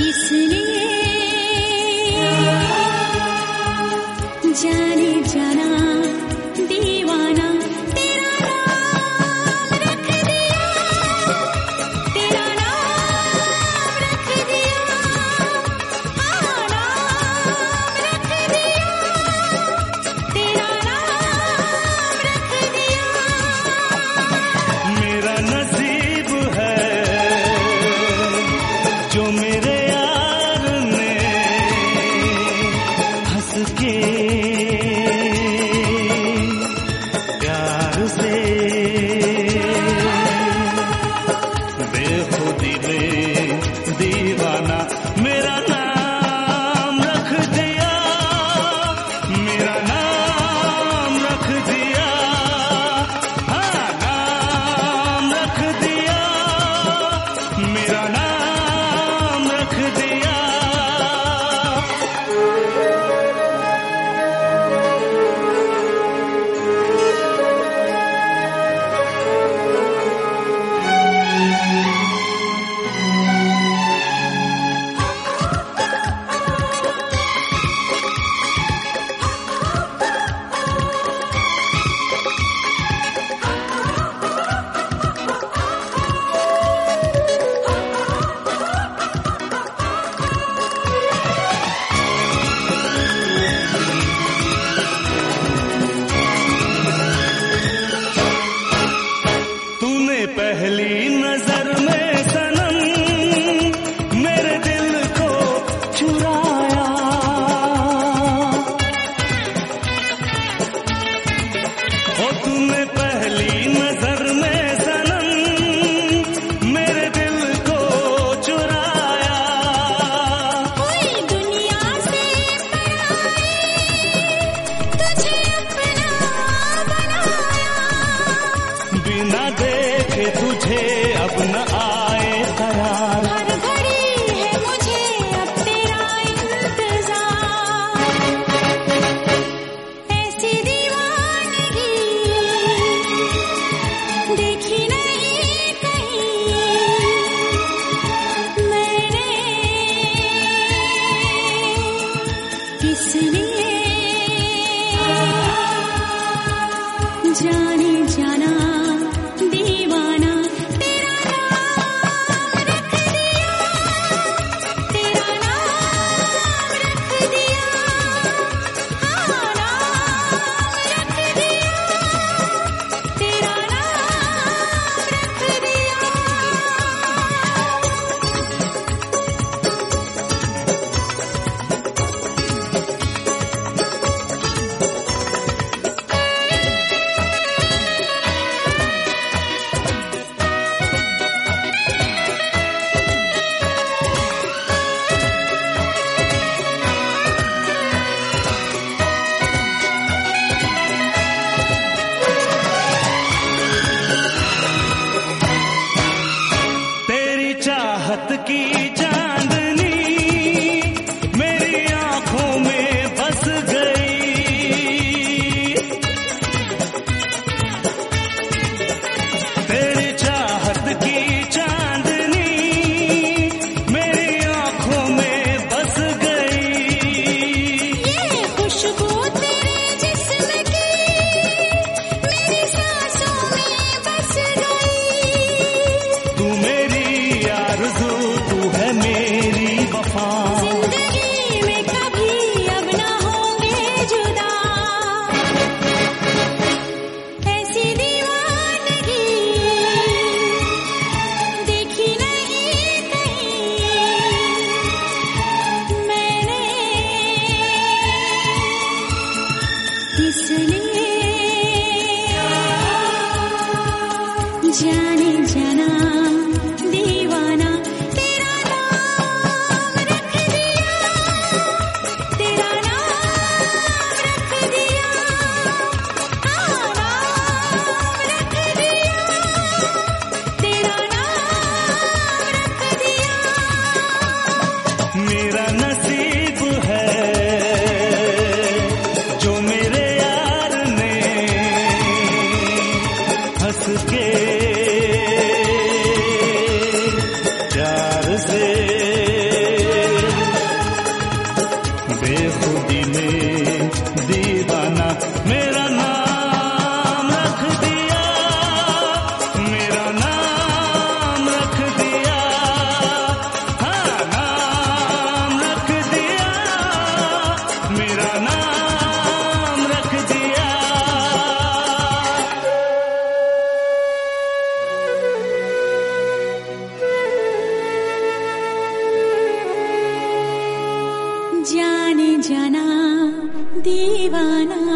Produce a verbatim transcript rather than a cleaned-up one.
जाने जाना दीवाना तेरा नाम रख दिया, तेरा नाम रख दिया, हाँ नाम रख दिया, तेरा नाम रख दिया। मेरा नसीब है जो मेरे यार ने हंस के प्यार से बेखुदी में दीवाना मेरा नाम रख दिया, मेरा नाम रख दिया, हाँ नाम रख दिया, मेरा नाम रख दिया। पहली नजर में सनम मेरे दिल को चुराया, ओ तूने पहली नजर में सनम मेरे दिल को चुराया। कोई दुनिया से तुझे अपना बनाया, बिना देखे तुझे अब न आए करार, हर घड़ी है मुझे अब तेरा इंतजार। ऐसी दीवानगी देखी नहीं कहीं मैंने, इसलिए जाने जाना दीवाना तेरा नाम रख दिया, तेरा नाम रख दिया, हाँ नाम रख दिया, तेरा नाम रख दिया। तेरी चाहत की चांदनी मेरी आंखों में बस गई, तेरी चाहत की चांदनी मेरी आंखों में बस गई। ये खुशबू तेरे जिस्म की मेरी सांसों में बस गई, तू मेरी आरज़ू, तू है मेरी वफा, जिंदगी में कभी अब ना होंगे जुदा। ऐसी दीवानगी देखी नहीं कहीं मैंने, इसलिए जाने जाना दीवाना तेरा नाम रख दिया, तेरा नाम रख दिया, हाँ नाम रख दिया, तेरा नाम रख दिया। मेरा नसीब है जो मेरे यार ने हंस के प्यार से दीवाना